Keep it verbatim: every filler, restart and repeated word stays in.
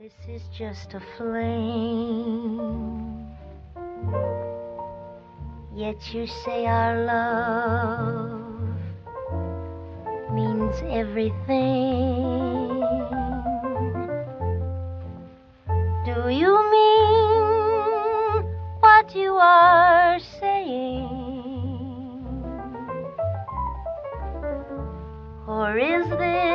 This is just a flame, yet you say our love means everything. Do you mean what you are saying? Or is this